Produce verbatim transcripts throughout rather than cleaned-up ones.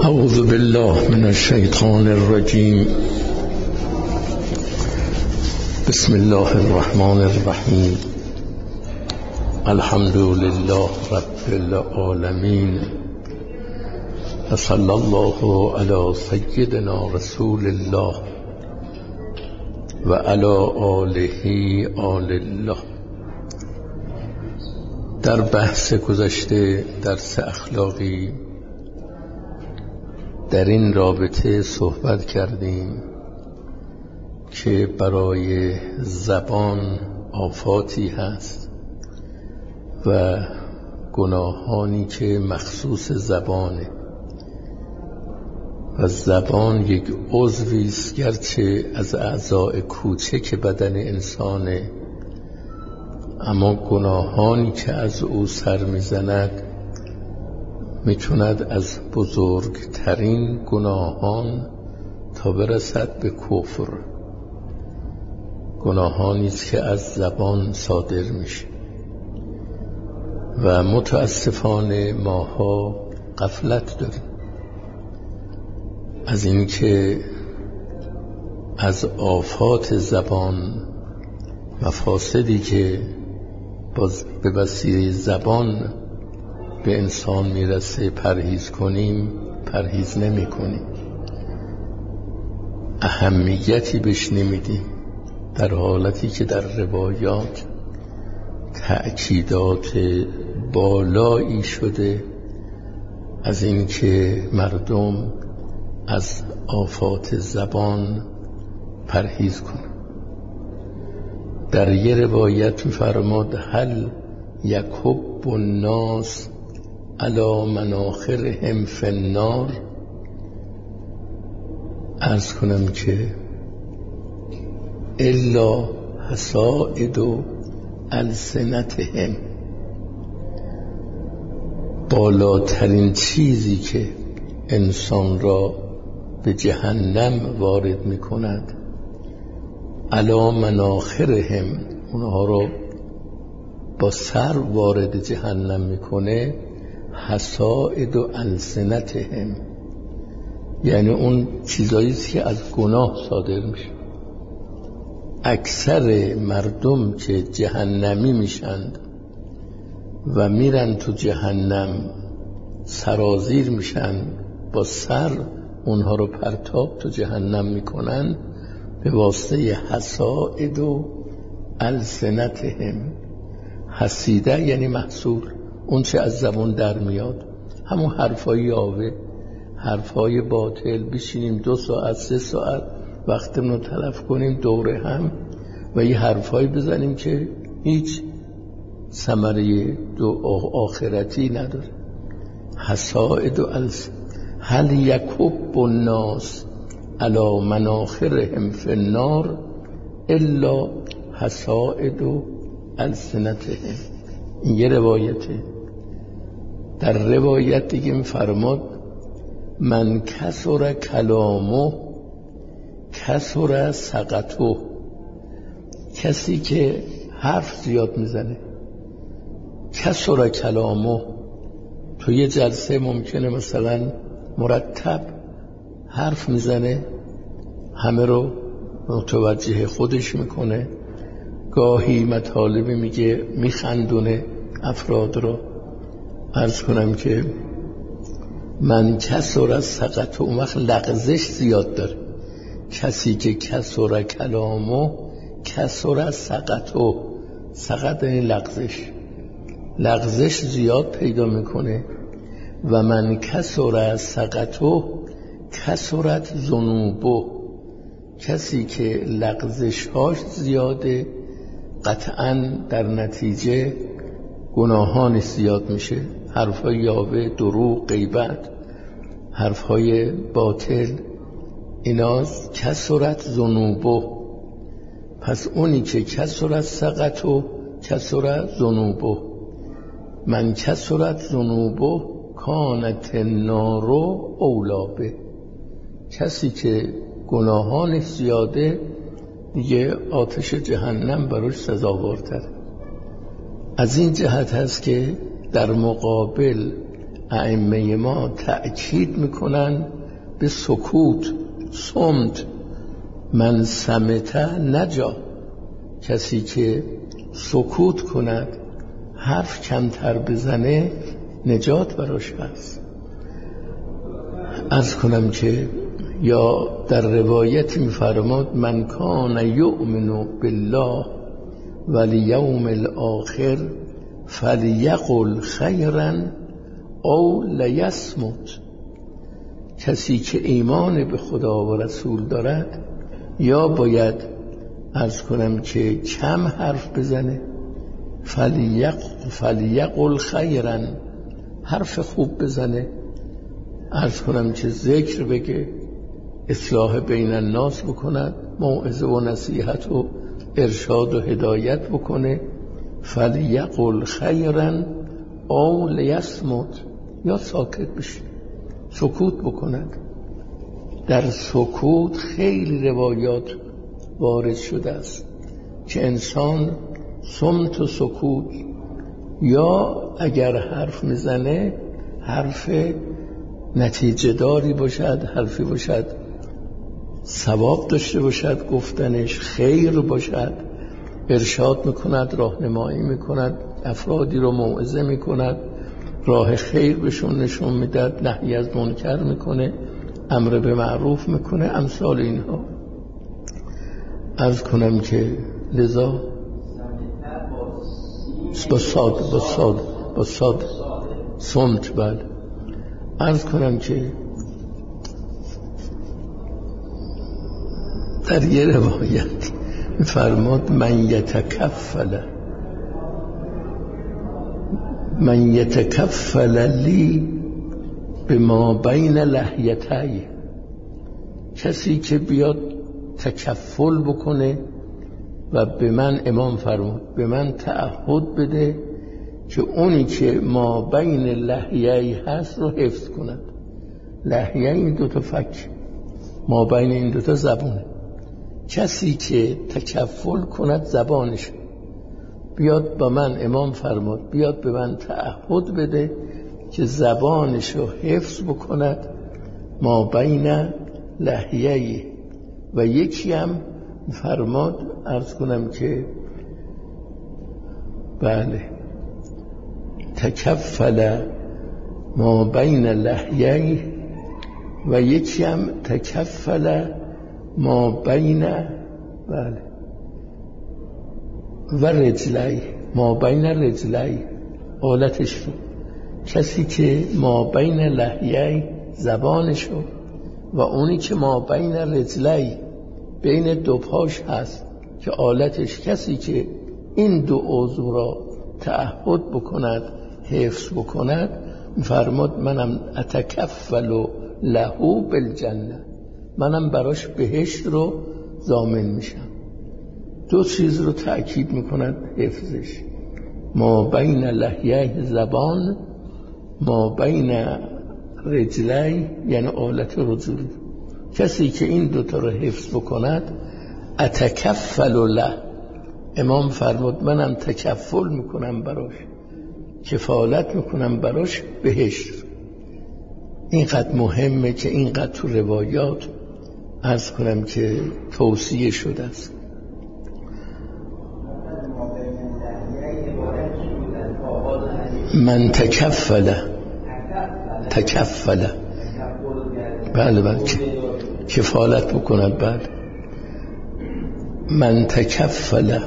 اعوذ بالله من الشیطان الرجیم. بسم الله الرحمن الرحیم. الحمد لله رب العالمین و صلی الله علی سیدنا رسول الله و علی آله آل الله. در بحث گذشته درس اخلاقی در این رابطه صحبت کردیم که برای زبان آفاتی هست و گناهانی که مخصوص زبانه و زبان یک عضوی است گرچه از اعضاء کوچک بدن انسانه، اما گناهانی که از او سر میزند میتوند از بزرگترین گناهان تا برسد به کفر، گناهانی است که از زبان صادر میشه و متاسفانه ماها غفلت داریم از اینکه از آفات زبان، مفاسدی که به وسیله زبان به انسان میرسه پرهیز کنیم، پرهیز نمی کنیم، اهمیتی بهش نمیدیم، در حالتی که در روایات تأکیدات بالایی شده از اینکه مردم از آفات زبان پرهیز کنند. در یه روایت می‌فرماد هل یکب الناس علی مناخرهم فی النار، عرض کنم که الا حصائد السنتهم، بالاترین چیزی که انسان را به جهنم وارد می کند علی مناخرهم، اونها را با سر وارد جهنم میکنه، حصائد و السنتهم، یعنی اون چیزایی که از گناه صادر میشه. اکثر مردم که جهنمی میشند و میرن تو جهنم سرازیر میشن، با سر اونها رو پرتاب تو جهنم میکنن به واسطه حصائد و السنتهم. حسیده یعنی محصول، اون چه از زبان در میاد، همون حرفای یاوه، حرفای باطل، بشینیم دو ساعت سه ساعت وقتمون رو تلف کنیم دوره هم و یه حرفایی بزنیم که هیچ ثمره دو آخرتی نداره. حصائد و الس هل یکب الناس علی مناخرهم فی النار الا حصائد و السنتهم. این یه روایته. در روایت دیگه می‌فرماد من کثر کلامه کثر سقطه، کسی که حرف زیاد میزنه، کثر کلامه، تو یه جلسه ممکنه مثلا مرتب حرف میزنه، همه رو متوجه خودش میکنه، گاهی مطالبی میگه میخندونه افراد رو. عرض کنم که من کثر از سقط، اون وقت لغزش زیاد داره. کسی که کثر کلامو کثر از سقطو، سقط یعنی لغزش، لغزش زیاد پیدا میکنه. و من کثر از سقطو کثرت ذنوبو، کسی که لغزش هاش زیاده قطعا در نتیجه گناهان زیاد میشه، حرفای یاوه، دروغ، غیبت، حرفای باطل، اینا کثرت ذنوبو. پس اونی که کثرت سقطو کثرت ذنوبو، من کثرت ذنوبو کانت النار اولابه، کسی که گناهان زیاده دیگه آتش جهنم براش سزاوارتر. از این جهت هست که در مقابل ائمه ما تأکید میکنن به سکوت، صمت. من صمت نجا، کسی که سکوت کند، حرف کمتر بزنه، نجات براش هست. عرض کنم که یا در روایت میفرماد من کان یؤمن بالله والیوم الاخر فلیقل خیرا او لیصمت. کسی که ایمان به خدا و رسول دارد یا باید عرض کنم که کم حرف بزنه، فلیق فلیقل خیرا، حرف خوب بزنه، عرض کنم که ذکر بگه، اصلاح بین الناس بکند، موعظه و نصیحت و ارشاد و هدایت بکنه. فلیقل خیرا او لیصمت، یا ساکت بشه، سکوت بکند. در سکوت خیلی روایات وارد شده است که انسان صمت و سکوت، یا اگر حرف میزنه حرف نتیجه داری باشد، حرفی باشد ثواب داشته باشد، گفتنش خیر باشد، ارشاد میکند، راهنمایی میکند، افرادی رو موعظه میکند، راه خیر بهشون نشون میداد، نهی از منکر میکنه، امر به معروف میکنه، امثال اینها. عرض کنم که لذا با صاد با صاد با صاد صمت. بله. عرض کنم که در یه روایت فرماد من یتکفل من یتکفل لی به ما بین لحیتی، کسی که بیاد تکفل بکنه و به من، امام فرمود به من تعهد بده که اونی که ما بین لحیه‌ای هست رو حفظ کند. لحیه این دوتا فک، ما بین این دوتا زبونه. کسی که تکفل کند زبانش، بیاد با من، امام فرمود بیاد به من تعهد بده که زبانش رو حفظ بکند، ما بین لحیه‌ای. و یکی هم فرماد، عرض کنم که بله تکفل ما بین لحیه‌ای، و یکی هم تکفل ما بین بله و رجلی، ما بین رجلی، آلتش رو. کسی که ما بین لحیه‌ای زبانشو، و اونی که ما بین رجلی بین دو پاش هست که آلتش، کسی که این دو عضو را تعهد بکند، حفظ بکند، فرمود منم اتکفل له بالجنه، منم براش بهشت رو ضامن میشم. دو چیز رو تأکید میکند حفظش، ما بین لحیه زبان، ما بین رجلی یعنی آلت رجولی. کسی که این دوتا رو حفظ بکند، اتکفل له، امام فرمود منم تکفل میکنم براش، کفالت میکنم براش بهشت. اینقدر مهمه که اینقدر تو روایات عرض کنم که توصیه شده است. من تکفل تکفل بله بله کفالت بکند. بله من تکفل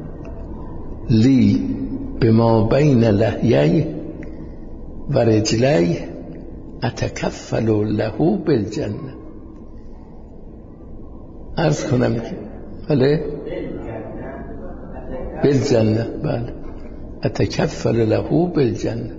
لی به ما بین لحیه و رجلی اتکفل له بالجنه. عرض کنم که بله بالجنه، بله اتکفل له بالجنه.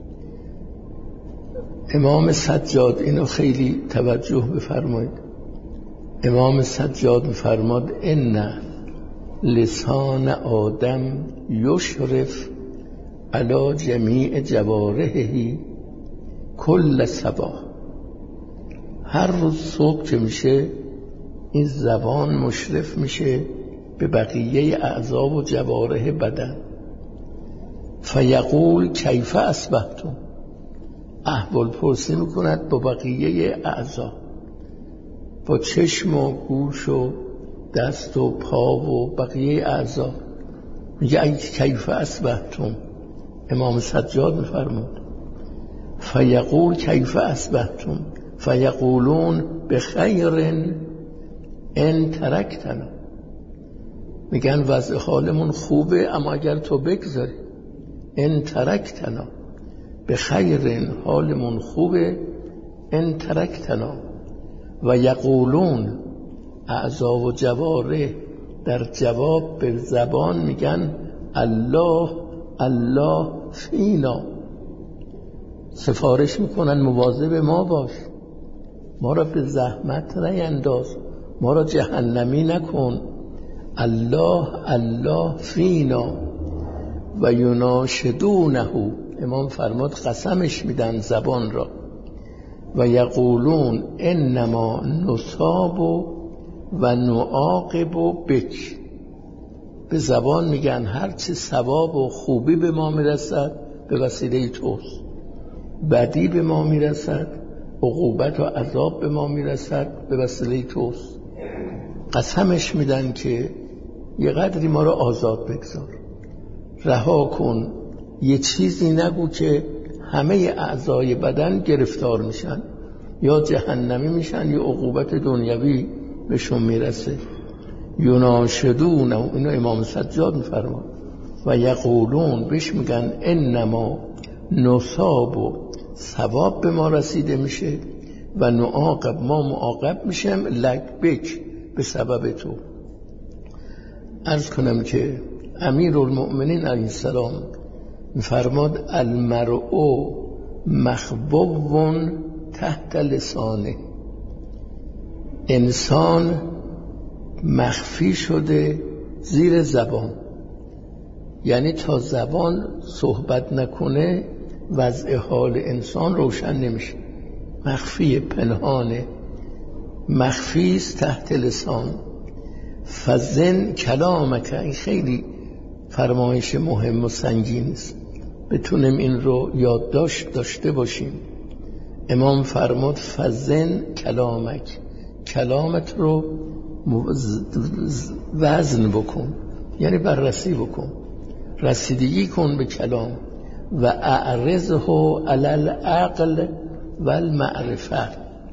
امام سجاد اینو خیلی توجه بفرمایید. امام سجاد فرماد ان لسان آدم یشرف علی جمیع جوارحه کل صباح. هر روز صبح که میشه این زبان مشرف میشه به بقیه اعضا و جوارح بدن. فیقول کیف اصبحتم، احوال پرسی میکند با بقیه اعضا، با چشم و گوش و دست و پا و بقیه اعضا. میگه ای کیف اصبحتم، امام سجاد میفرمود فیقول کیف اصبحتم فیقولون بخیر ان ترکتنا. میگن وضع حالمون خوبه اما اگر تو بگذاری. ان ترکتنا، بخیر حالمون خوبه، ان ترکتنا. و یقولون، اعضا و جوارح در جواب به زبان میگن الله الله فینا، سفارش میکنن مواظب ما باش، ما را به زحمت نینداز، ما را جهنمی نکن. الله الله فینا و یناشدونه، امام فرمود قسمش میدن زبان را. و یقولون انما نصاب و نعاقب بک، به زبان میگن هرچی ثواب و خوبی به ما میرسد به وسیله توست، بدی به ما میرسد، عقوبت و عذاب به ما میرسد به وسیله توست. قسمش میدن که یه قدری ما را آزاد بگذار، رها کن، یه چیزی نگو که همه اعضای بدن گرفتار میشن، یا جهنمی میشن یا عقوبت دنیوی بهشون میرسه. یناشدون، اینو امام سجاد میفرماد. و یقولون، بهش میگن انما نصاب، و ثواب به ما رسیده میشه، و نعاقب، ما معاقب میشم لک بک، به سبب تو. عرض کنم که امیرالمؤمنین علیه السلام میفرماد المرء مخبوب تحت لسانه، انسان مخفی شده زیر زبان، یعنی تا زبان صحبت نکنه وضع حال انسان روشن نمیشه، مخفی، پنهانه، مخفی است تحت لسان. فزن کلامک، این خیلی فرمایش مهم و سنگین است، بتونیم این رو یادداشت داشته باشیم. امام فرمود فزن کلامک، کلامت رو وزن بکن، یعنی بررسی بکن، رسیدگی کن به کلام. و اعرضه علی العقل و المعرفه،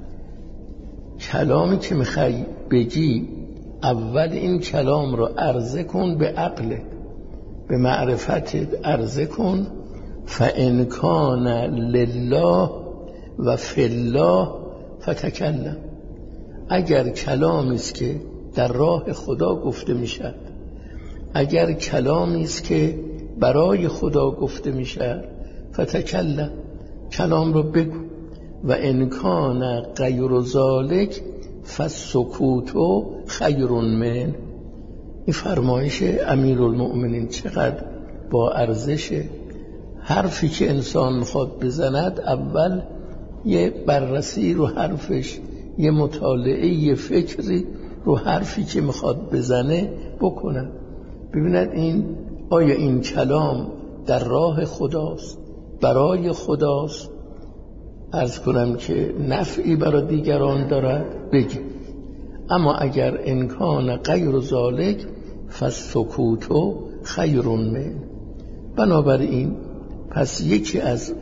کلامی که میخوای بگی اول این کلام رو عرضه کن به عقل، به معرفتت عرضه کن. فان کان لله و فی الله فتکلم، اگر کلامی است که در راه خدا گفته میشد، اگر کلامی است که برای خدا گفته میشد، فتکلم، کلام رو بگو. و ان کان غیر ذلک فالسکوت خیر من. این فرمایش امیرالمؤمنین چقدر با ارزشه. حرفی که انسان میخواد بزند اول یه بررسی رو حرفش، یه مطالعه، یه فکری رو حرفی که میخواد بزنه بکنن، ببیند این آیا این کلام در راه خداست، برای خداست، عرض کنم که نفعی برای دیگران دارد، بگی. اما اگر انکان غیر ذالک فالسکوت خیر من. بنابراین پس یکی از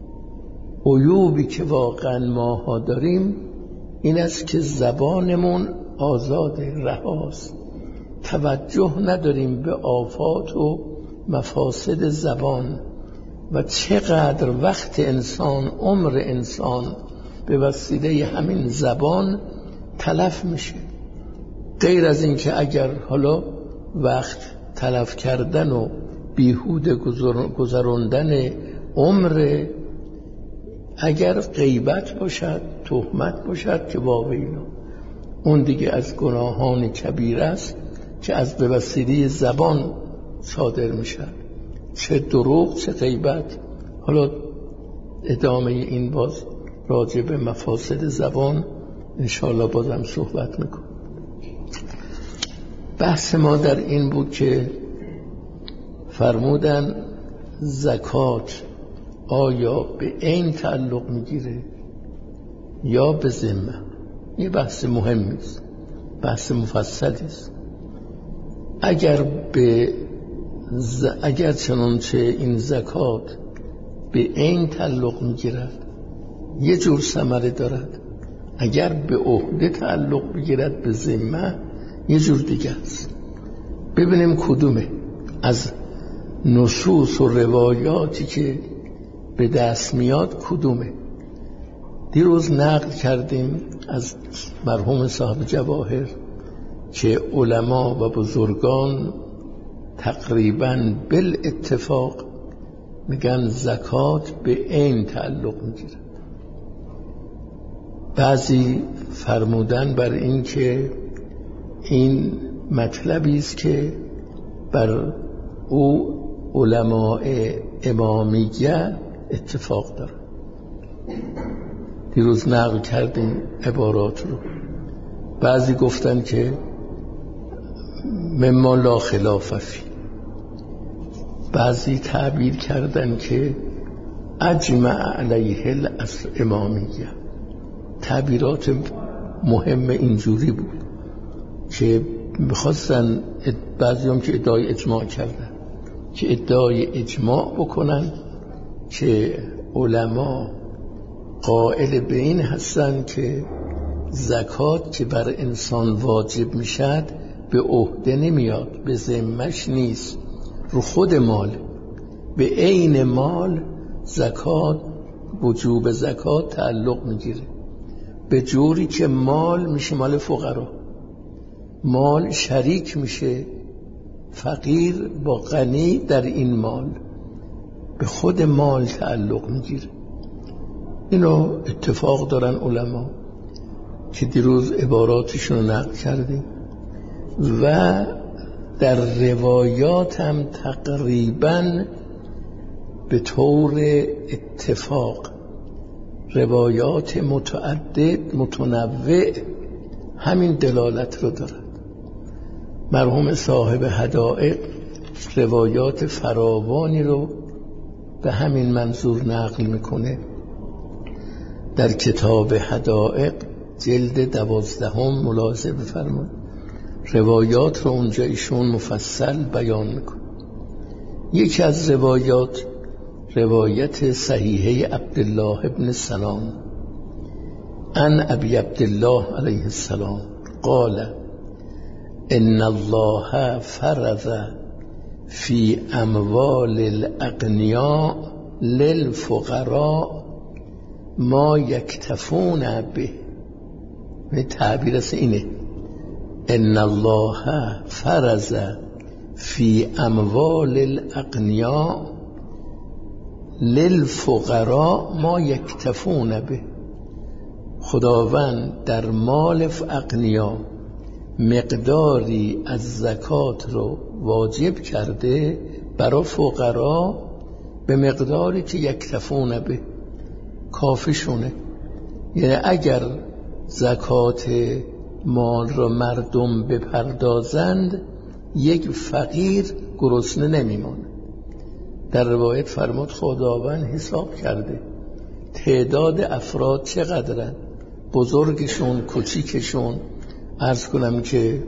عیوبی که واقعا ماها داریم این است که زبانمون آزاده، رهاست، توجه نداریم به آفات و مفاسد زبان و چقدر وقت انسان، عمر انسان به وسیله همین زبان تلف میشه. غیر از این که اگر حالا وقت تلف کردن و بیهوده گذراندن عمر، اگر غیبت باشد، تهمت باشد، که واقعینا اون دیگه از گناهان کبیر است که از به وسیله زبان صادر میشد، چه دروغ چه غیبت. حالا ادامه این باز راجع به مفاسد زبان انشاءالله بازم صحبت میکنم. بحث ما در این بود که فرمودن زکات آیا به عین تعلق میگیره یا به ذمه؟ یه بحث مهمی است، بحث مفصلی است. اگر به ز... اگر چنانچه این زکات به عین تعلق میگیرد یه جور ثمره دارد، اگر به عهده تعلق بگیرد به ذمه یه جور دیگه است. ببینیم کدومه از نصوص و روایاتی که به دست میاد کدومه. دیروز نقل کردیم از مرحوم صاحب جواهر که علما و بزرگان تقریباً بالاتفاق میگن زکات به عین تعلق میگیره. بعضی فرمودن بر این که این مطلبی است که بر او علماء امامیه اتفاق داره. دیروز نقل کردیم عبارات رو. بعضی گفتن که مما لا خلاف فی، بعضی تعبیر کردن که اجمع علیه الاصل امامیه. تعبیرات مهم اینجوری بود که میخواستن بعضی هم که ادعای اجماع کردن که ادعای اجماع بکنن که علما قائل به این هستن که زکات که بر انسان واجب میشد به عهده نمیاد، به ذمه‌ش نیست، رو خود مال، به عین مال زکات، وجوب زکات تعلق میگیره، به جوری که مال میشه مال فقرا، مال شریک میشه فقیر با غنی در این مال، به خود مال تعلق میگیره. اینو اتفاق دارن علما که دیروز عباراتشون رو نقل کردیم و در روایات هم تقریباً به طور اتفاق روایات متعدد متنوع همین دلالت رو دارد. مرحوم صاحب حدائق روایات فراوانی رو به همین منظور نقل میکنه. در کتاب حدائق جلد دوازدهم ملاحظه بفرمایید، روایات رو اونجا ایشون مفصل بیان میکنه. یکی از روایات روایت صحیحه عبدالله ابن سلام عن ابی عبدالله علیه السلام قال ان الله فرض فی اموال الاغنیاء للفقراء ما یکتفون به. تعبیر است اینه، ان الله فرض فی اموال الاغنیاء للفقراء ما یکتفون به. خداوند در مال اغنیا مقداری از زکات رو واجب کرده برای فقرا به مقداری که یکتفون به، کافیشونه. یعنی اگر زکات مال رو مردم بپردازند یک فقیر گرسنه نمیمونه. در روایت فرمود خداوند حساب کرده تعداد افراد چقدرن، بزرگشون کوچیکشون، عرض کنم که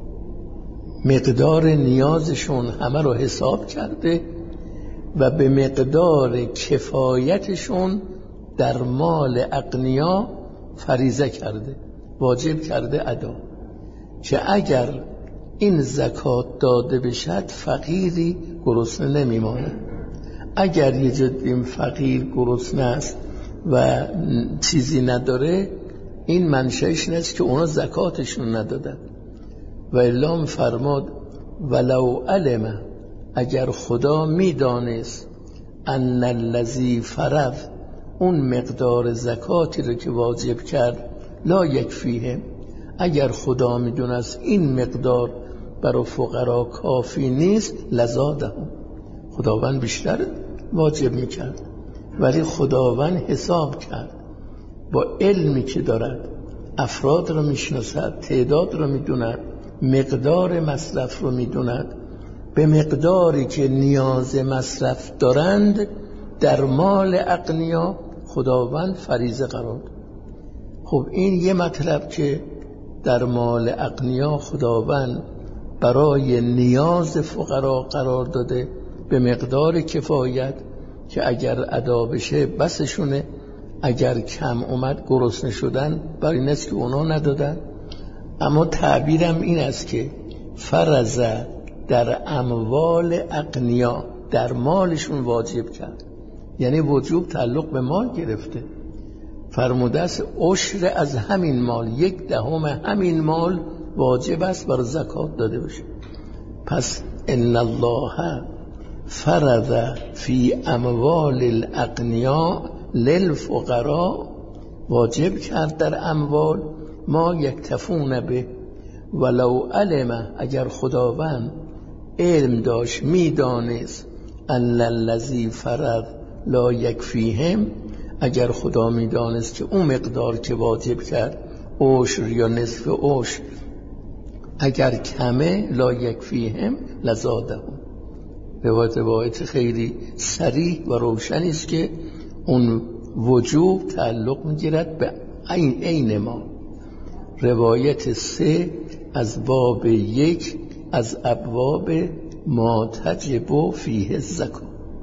مقدار نیازشون همه رو حساب کرده و به مقدار کفایتشون در مال اغنیا فریضه کرده، واجب کرده ادا، که اگر این زکات داده بشد فقیری گرسنه نمیمانه. اگر یه جدیم فقیر گرسنه است و چیزی نداره، این منشأش نیست که اونا زکاتشون ندادن. و الا فرماد ولو علم، اگر خدا میدانست ان الذی فرض، اون مقدار زکاتی رو که واجب کرد لا یکفیهم، اگر خدا میدونست این مقدار برای فقرا کافی نیست لزادهم، خداوند بیشتر واجب میکرد. ولی خداوند حساب کرد با علمی که دارد، افراد رو میشناسد، تعداد رو میدوند، مقدار مصرف رو میدوند، به مقداری که نیاز مصرف دارند در مال اغنیا خداوند فریضه قرار داد. خب این یه مطلب که در مال اغنیا خداوند برای نیاز فقرا قرار داده به مقدار کفایت که اگر ادا بشه بسشونه، اگر کم اومد گرسنه شدن برای این است که اونا ندادن. اما تعبیرم این است که فرض در اموال اغنیا، در مالشون واجب کرد، یعنی وجوب تعلق به مال گرفته. فرموده است عشر از همین مال، یک دهم همین مال واجب است برای زکات داده بشه. پس ان الله فرض فی اموال الاغنیا للفقراء، واجب کرد در اموال ما یکتفون به، ولو علم، اگر خداوند علم داشت میدانست ان الذی فرض لا یکفیهم، اگر خدا میدانست که اون مقدار که واجب کرد عشر یا نصف عشر اگر کمه لا یکفیهم لزادهم. روایت روایت خیلی صریح و روشنی است که اون وجوب تعلق میگیرد به این عین ما. روایت سه از باب یک از ابواب ما تجب فیه الزکات.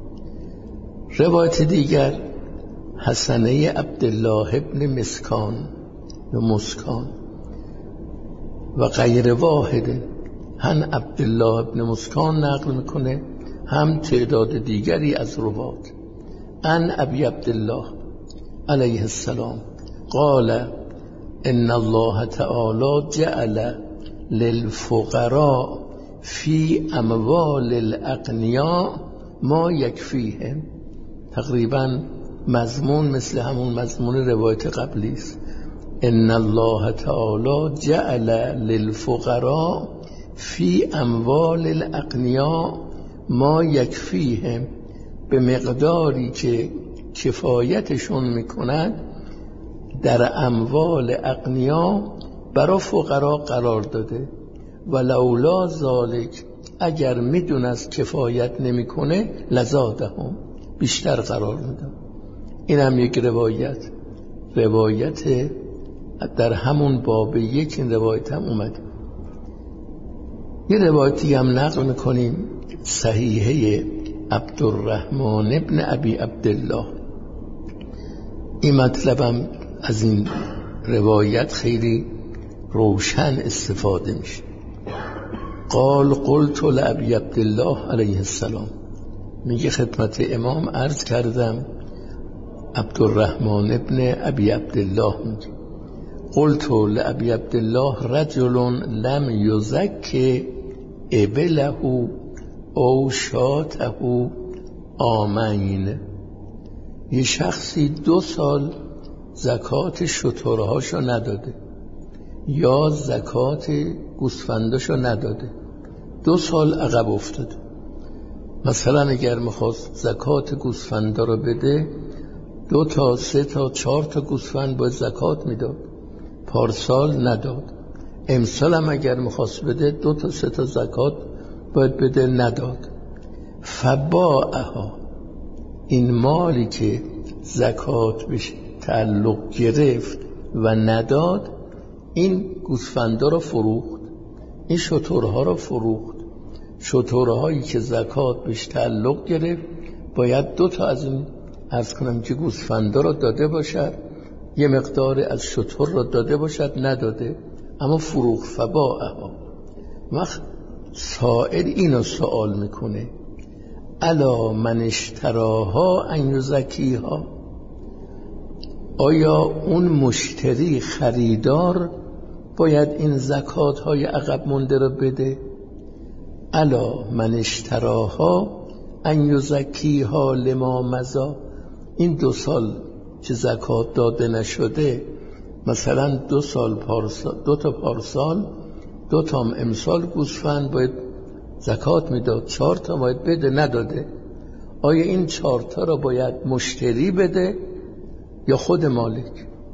روایت دیگر حسنه عبدالله ابن مسکان و مسکان و غیر واحده، هم عبدالله ابن مسکان نقل میکنه هم تعداد دیگری از روات. ان ابی عبدالله علیه السلام قال ان الله تعالی جعل للفقراء فی اموال الاغنیاء ما یکفیهم. تقریبا مضمون مثل همون مضمون روایت قبلی است. ان الله تعالی جعل للفقراء فی اموال الاغنیاء ما یکفیهم، به مقداری که کفایتشون میکند در اموال اغنیا برای فقرا قرار داده. و لولا ذالک، اگر میدونست کفایت نمیکنه لزادهم، بیشتر قرار میدم. این هم یک روایت روایت در همون باب یک این روایت هم اومده. یه روایتی هم نقل میکنیم صحیحه عبدالرحمن ابن ابی عبدالله. این مطلبم از این روایت خیلی روشن استفاده میشه. قال قلت لابی عبدالله علیه السلام، میگه خدمت امام عرض کردم، عبدالرحمن ابن ابی عبدالله میگه قلت لابی عبدالله رجل لم یزک ابله او شاته آمین. یه شخصی دو سال زکات شترهاشو نداده یا زکات گوسفنداشو نداده، دو سال عقب افتاده. مثلا اگر میخواست زکات گوسفندا رو بده، دو تا سه تا چهار تا گوسفند باید زکات میداد، پارسال نداد. امسال هم اگر میخواست بده دو تا سه تا زکات باید بده، نداد. فباعها، این مالی که زکات بهش تعلق گرفت و نداد، این گوسفندا رو فروخت، این شترها رو فروخت. شترهایی که زکات بهش تعلق گرفت باید دو تا از این عرض کنم که گوسفندا رو داده باشد، یه مقدار از شتر رو داده باشد، نداده اما فروخت. فباعها. وقت سائل اینو سوال میکنه الا من اشتراها ان یزکیها، آیا اون مشتری خریدار باید این زکات های عقب مونده رو بده؟ الا من اشتراها ان یزکیها لما مضی، این دو سال که زکات داده نشده، مثلا دو سال پارسال، دو تا پارسال، دو تا امسال گوسفند باید زکات میداد، چهار تا باید بده، نداده. آیا این چهار تا را باید مشتری بده یا خود مالک؟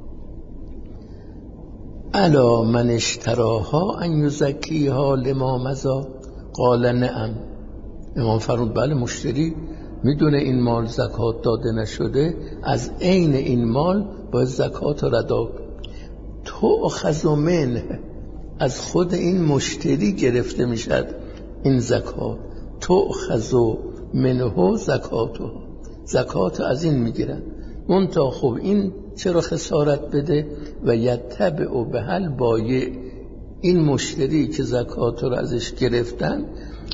الا من اشتراها ان یزکیها لما مضی قال نعم. امام فرمود بله، مشتری میدونه این مال زکات داده نشده، از عین این مال باید زکات رو ادا کنه. تؤخذ منه، از خود این مشتری گرفته میشد این زکات. تؤخذ منه زکاته، زکات از این میگیرن. منتها خب این چرا خسارت بده؟ و یتبع بهل بایع، این مشتری که زکات رو ازش گرفتن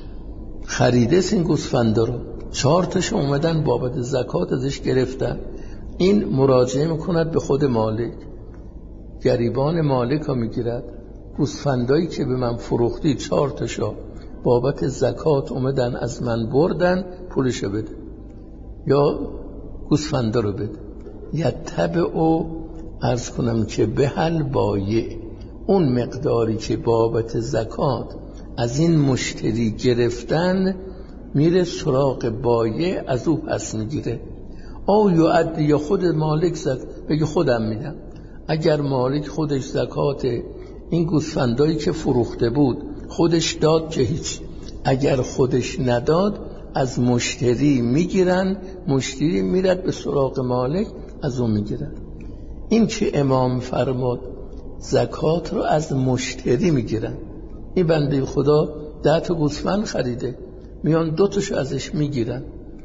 خریده این گوسفندا رو، چهار تاش اومدن بابت زکات ازش گرفتن، این مراجعه میکند به خود مالک، گریبان مالک ها میگیرد گوسفندایی که به من فروختی چهار تاشا بابت زکات اومدن از من بردن، پولشو بده یا گوسفندا رو بده. یتبع، عرض کنم که بهل بایع، اون مقداری که بابت زکات از این مشتری گرفتن میره سراغ بایع، از او پس میگیره. او یعد، یا خود مالک زد بگه خودم میدم. اگر مالک خودش زکات این گوسفندایی که فروخته بود خودش داد که هیچ، اگر خودش نداد از مشتری میگیرن، مشتری میرد به سراغ مالک از اون میگیرن. این که امام فرمود زکات رو از مشتری میگیرن، این بنده خدا ده تا گوسفند خریده، میان دو تاشو ازش میگیرن،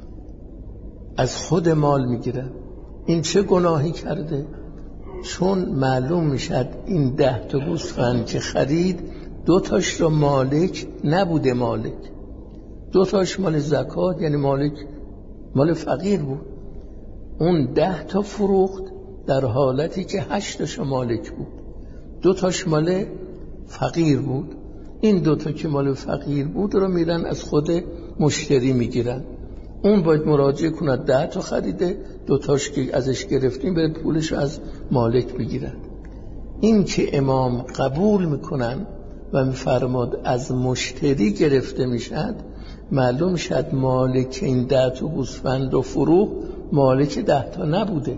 از خود مال میگیرن. این چه گناهی کرده؟ چون معلوم میشد این ده تا گوسفند که خرید دو تاش رو مالک نبوده، مالک دو تاش مال زکات، یعنی مالک مال فقیر بود. اون ده تا فروخت در حالتی که هشت تاش مالک بود، دو تاش مال فقیر بود. این دو تا که مال فقیر بود رو میرن از خود مشتری میگیرن، اون باید مراجعه کند ده تا خریده، دو تاش که ازش گرفتیم باید پولش از مالک بگیرن. این که امام قبول میکنن و میفرماد از مشتری گرفته میشد، معلوم شد مالک این ده تا گوسفند و فروخت مالک ده تا نبوده،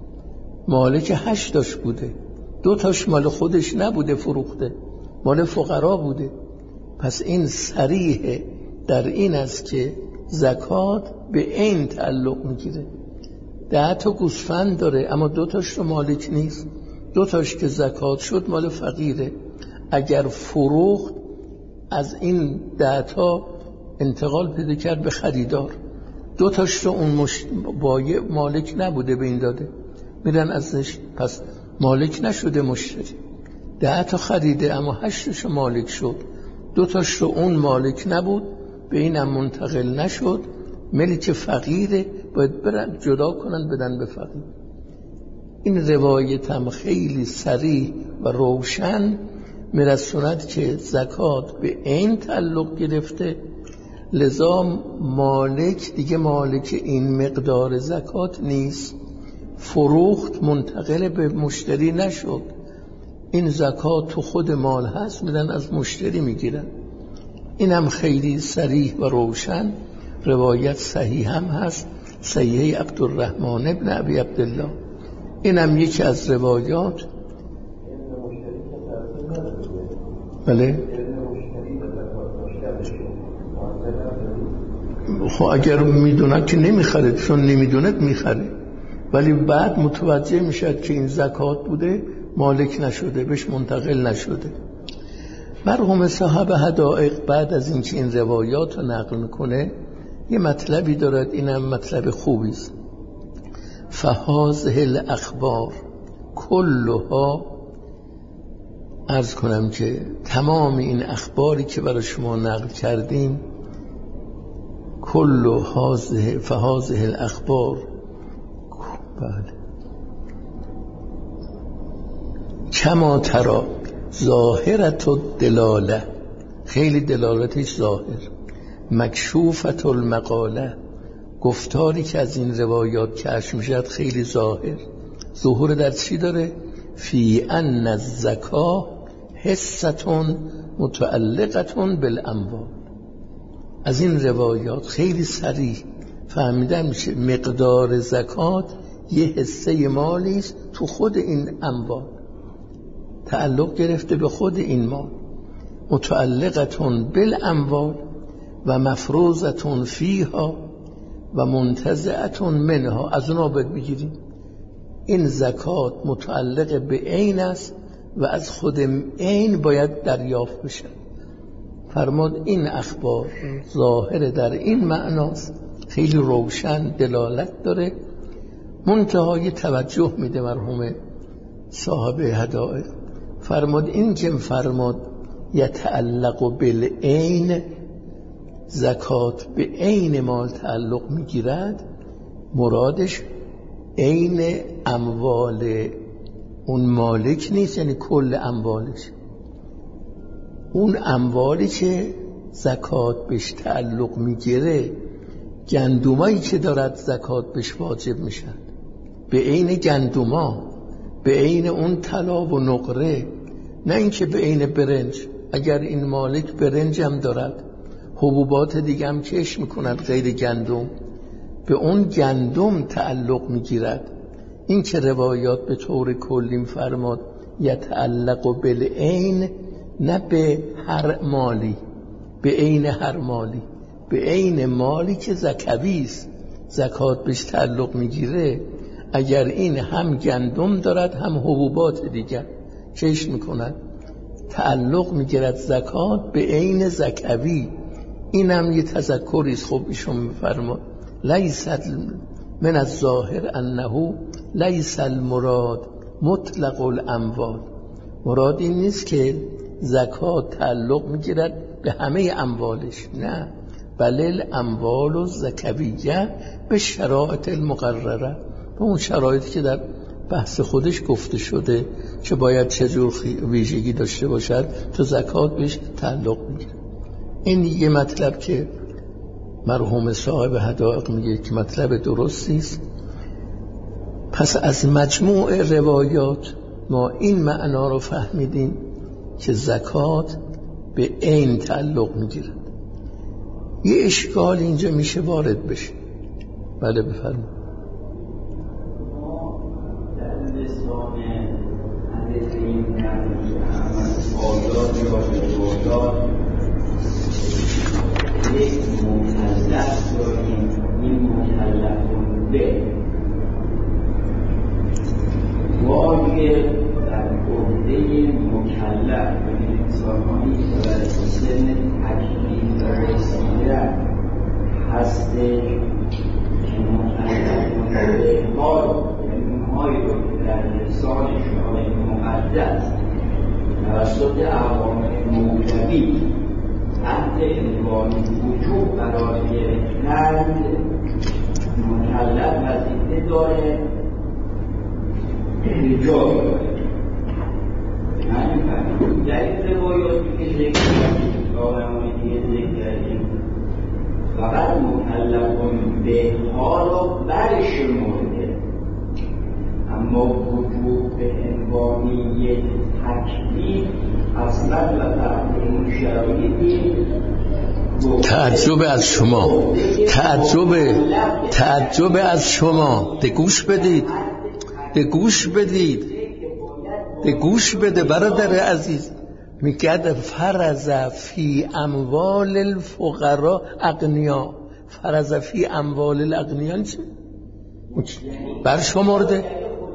مالک هشت تاش بوده، دو تاش مال خودش نبوده فروخته، مال فقرا بوده. پس این صریحه در این است که زکات به این تعلق میگیره. ده تا گوسفند داره اما دو تاش رو مالک نیست، دو تاش که زکات شد مال فقیره. اگر فروخت از این ده تا انتقال پیدا کرد به خریدار، دو تاش رو اون مش... بایع مالک نبوده به این داده، میرن ازش، پس مالک نشده مشتری. ده تا خریده اما هشتش مالک شد، دو تاش رو اون مالک نبود به این هم منتقل نشد، ملک فقیره، باید برن جدا کنن بدن به فقیر. این روایت هم خیلی صریح و روشن میرسوند که زکات به این تعلق گرفته، لذا مالک دیگه مالک این مقدار زکات نیست، فروخت منتقل به مشتری نشد، این زکات تو خود مال هست، میدن از مشتری میگیرن. این هم خیلی صریح و روشن، روایت صحیح هم هست، صحیح عبدالرحمن ابن ابی عبدالله. این هم یکی از روایات. بله خب اگر میدونن که نمیخره، چون نمیدوند میخره، ولی بعد متوجه میشد که این زکات بوده، مالک نشده، بهش منتقل نشده. مرحوم صاحب حدائق بعد از اینکه این روایات رو نقل میکنه یه مطلبی دارد، اینم مطلب خوبی است. فهذه الاخبار کلها، عرض کنم که تمام این اخباری که برای شما نقل کردیم، کل هذه فهذه الاخبار، بله، کما ترى ظاهرت الدلاله، خیلی دلالتش ظاهر، مکشوفت المقاله، گفتاری که از این روایات کشف میشد خیلی ظاهر. ظهور در چی داره؟ فی ان الزکاه حصتون متعلقتون بالاموال. از این روایات خیلی صریح فهمیدن میشه مقدار زکات یه حصه مالی است تو خود این اموال، تعلق گرفته به خود این مال، متعلقتون بالاموال و مفروضتون فیها، و منتزعتون منها، از اونها باید بگیریم. این زکات متعلق به عین است و از خود عین باید دریافت بشه. فرمود این اخبار ظاهر در این معناست، خیلی روشن دلالت داره. منتهای توجه میده مرحوم صاحب هدایق، فرمود این که فرمود یتعلق بالعین، زکات به عین مال تعلق میگیرد، مرادش عین اموال اون مالک نیست، یعنی کل اموالش. اون اموالی که زکات بهش تعلق میگیره، گندمایی که دارد زکات بهش واجب میشن، به عین گندما، به عین اون طلا و نقره، نه اینکه به عین برنج. اگر این مالک برنج هم دارد، حبوبات دیگه هم کش میکند غیر گندم، به اون گندم تعلق میگیرد. این که روایات به طور کلی فرماد یتعلق بالعین، نه به هر مالی، به عین هر مالی، به عین مالی که زکوی است، زکات بهش تعلق میگیره. اگر این هم گندم دارد هم حبوبات دیگر کش میکند، تعلق میگیرد زکات به عین زکوی. این هم یه تذکری است. خب ایشون میفرماد لیس من الظاهر انه لیس المراد مطلق الاموال، مراد این نیست که زکات تعلق میگیرد به همه اموالش، نه، بل الاموال و زکویه به شرایط المقرره، به اون شرایطی که در بحث خودش گفته شده که باید چجور ویژگی داشته باشد تو زکات بهش تعلق میگیره. این یه مطلب که مرحوم صاحب هدایق میگه که مطلب درستی است. پس از مجموع روایات ما این معنا رو فهمیدیم که زکات به عین تعلق میگیرد. یه اشکال اینجا میشه وارد بشه. بله بفرمایید. یک مکلف داریم، این مکلف به واجب در عهده مکلف و انسانهایی که در سن تکلیف رسیده هستش که مکلف به اقبال، یعنی اونهایی رو که در لسان شرع مقدس توسط عوامل موجبی تحت عنوان وجوب قرار گرفتند، مکلف وظیفه داره احجاب داره. همین در این روایاتی که ذکر کردیم، آدمایی که ذکر کردیم، فقط مکلفون به حال و برشمرده، اما وجوب به عنوان یک تکلیف اصلا و تحت این شرایطی. تعجب از شما، تعجب تعجب از شما. ده گوش بدید، ده گوش بدید، ده گوش بده برادر عزیز. میگه فرض فی اموال الفقراء اغنیا، فرض فی اموال الاغنیا چی؟ بر شمرده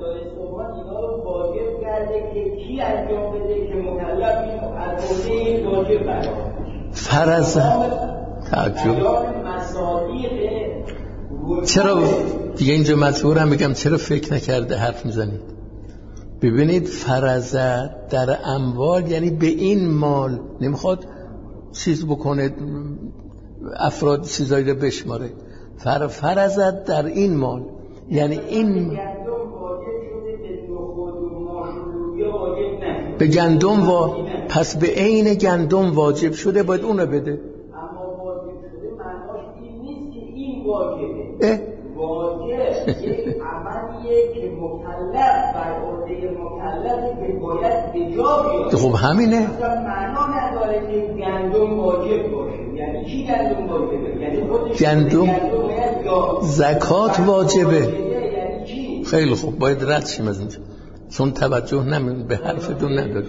فرض. تعجب. چرا دیگه اینجا مجبورم میگم چرا فکر نکرده حرف میزنید؟ ببینید فرض در اموال یعنی به این مال، نمیخواد چیز بکنه افراد چیزایی رو بشماره. فر فرض در این مال یعنی این به گندم وا، پس به عین گندم واجب شده باید اونو بده. اما واجب شده معناش این نیست که این واجبه. واجب یک عملیه که مکلف بر عهده مکلفه که باید به جا بیاد. خب همینه. اصلا معنا نداره که گندم واجب باشه. یعنی چی گندم واجبه؟ یعنی خودش گندم گندم زکات واجبه. یعنی چی؟ خیلی خوب، باید رد شیم از اینجا، چون توجه نمی به حرفتون نداری،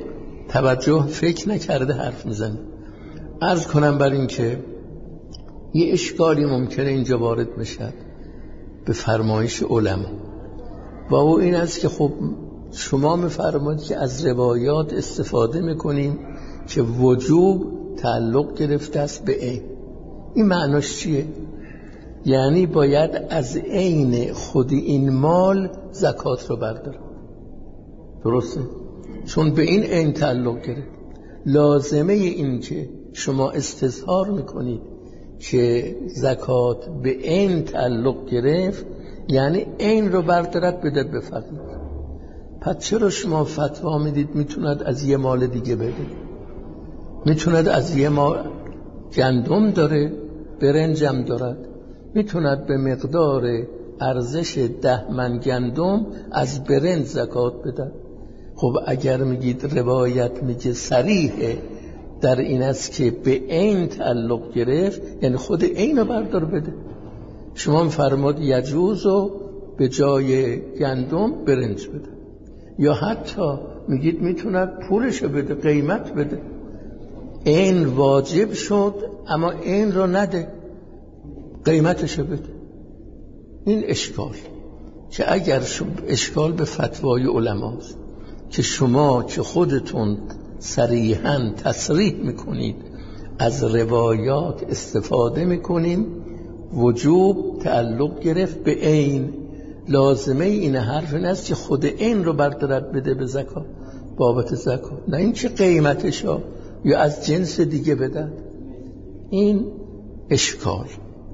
توجه فکر نکرده حرف میزنی. عرض کنم بر این که یه اشکالی ممکنه اینجا وارد بشه به فرمایش علما و او این است که خب شما می‌فرمایید که از روایات استفاده می‌کنیم که وجوب تعلق گرفته است به عین. این معناش چیه؟ یعنی باید از عین خود این مال زکات رو بردارم. درسته؟ چون به این عین تعلق گرفت. لازمه این که شما استظهار میکنید که زکات به عین تعلق گرفت یعنی عین رو بردارد بده به فقیر. پس چرا شما فتوا میدید میتوند از یه مال دیگه بده؟ میتوند از یه مال گندم داره، برنجم دارد، میتوند به مقدار ارزش ده من گندم از برنج زکات بده. خب اگر میگید روایت میگه صریحه در این است که به عین تعلق گرفت یعنی خود عین رو بردار بده. شما میفرماد یجوز و به جای گندم برنج بده، یا حتی میگید میتوند پولشو بده، قیمت بده. عین واجب شد اما عین رو نده، قیمتشو بده. این اشکال که اگر اشکال به فتوای علماست که شما که خودتون صریحاً تصریح میکنید از روایات استفاده میکنیم وجوب تعلق گرفت به عین، لازمه این حرف این است که خود عین رو بردارد بده به زکات، بابت زکات، نه این که قیمتشو یا از جنس دیگه بده. این اشکال.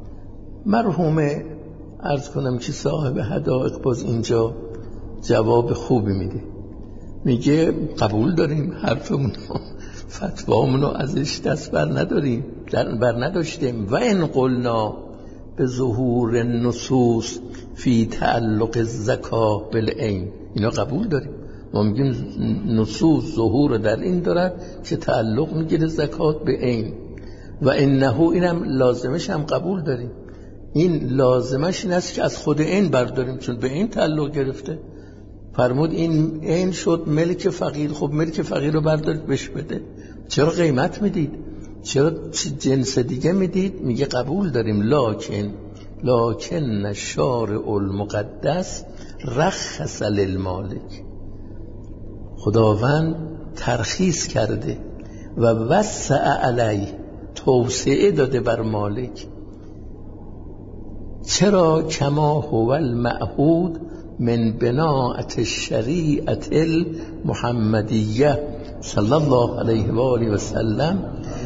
مرحوم عرض کنم که صاحب حدائق باز اینجا جواب خوبی میده، میگه قبول داریم حرفمون، فتوامونو ازش دست بر نداریم، بر نداشتیم. و ان قلنا به ظهور نصوص فی تعلق الزکا بالعین، اینا قبول داریم. ما میگیم نصوص ظهور در این دارد که تعلق میگیره زکات به عین. و انه اینم لازمش هم قبول داریم. این لازمش این است که از خود عین برداریم چون به عین تعلق گرفته. فرمود این عین شد ملک فقیر، خب ملک فقیر رو بردارید بهش بده. چرا قیمت میدید؟ چرا جنس دیگه میدید؟ میگه قبول داریم. لکن لکن شارع المقدس رخص للمالک، خداوند ترخیص کرده و وسع علیه، توسعه داده بر مالک. چرا؟ کما هو المعهود من بناءت الشریعت المحمدیه صلی الله علیه و آله و سلم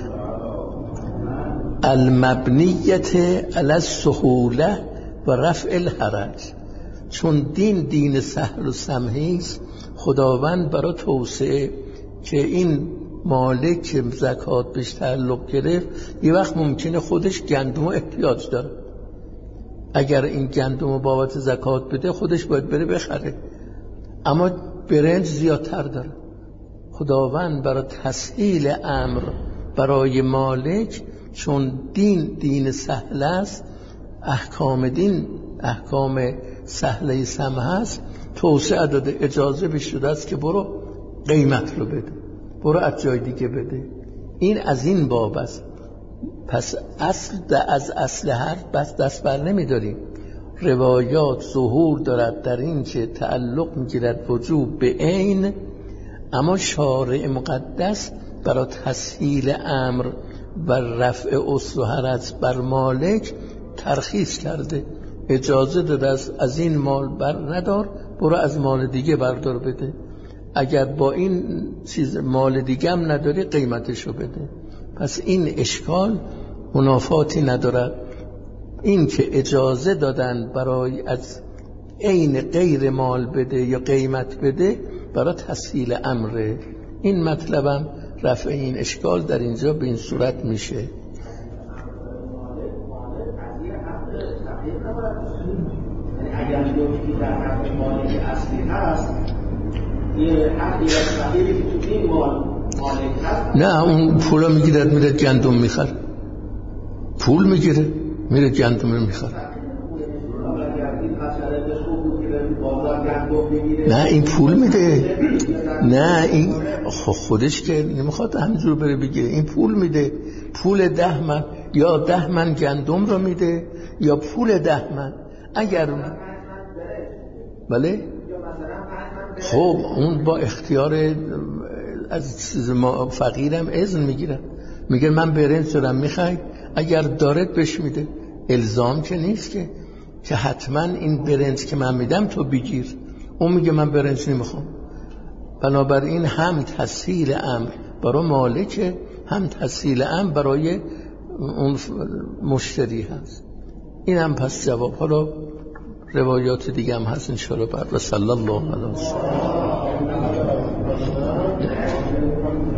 المبنیت علی السهوله و رفع الحرج. چون دین دین سهل و سمحی است، خداوند برای توسعه که این مالک که زکات بهش تعلق گرفت یه وقت ممکنه خودش گندم احتیاج داره، اگر این گندم رو بابت زکات بده خودش باید بره بخره، اما برنج زیادتر داره. خداوند برای تسهیل امر برای مالک، چون دین دین سهل است، احکام دین احکام سهله سمح است، توسعه داده، اجازه بهش داده است که برو قیمت رو بده، برو از جای دیگه بده. این از این باب است. پس اصل از اصل حرف بس دست بر نمی داریم. روایات ظهور دارد در این که تعلق می گیرد وجوب به عین، اما شارع مقدس برای تسهیل امر و رفع اسر و حرج بر مالک ترخیص کرده، اجازه داده است از این مال بر ندار، برو از مال دیگه بردار بده. اگر با این چیز مال دیگه هم نداری قیمتشو بده. پس این اشکال منافاتی ندارد. این که اجازه دادن برای از عین غیر مال بده یا قیمت بده برای تسهیل امره، این مطلبم رفع این اشکال در اینجا به این صورت میشه. اگر یکی در حق مالک اصلی هست، یه حقی از فقیری که تو این مال مالک هست، نه اون پولا میگیره میره گندم میخره، پول میگیره میره گندم رو میخره. نه این پول میده، نه این خودش که نمیخواد همینجور بره بگیره، این پول میده، پول ده من. یا ده من گندم رو میده یا پول ده من. اگر بله خب اون با اختیار از ما فقیرم اذن میگیرم، میگه من برنج دارم میخوای، اگر دارت بهش میده. الزام که نیست که که حتما این برنج که من میدم تو بگیر. اون میگه من برنج نمیخوام. بنابراین هم تسهیل امر برای مالک، هم تسهیل امر برای اون مشتری هست. این هم پس جواب. حالا روایات دیگه هم هست ان شاء الله بعد. و صلی الله علیه و سلم.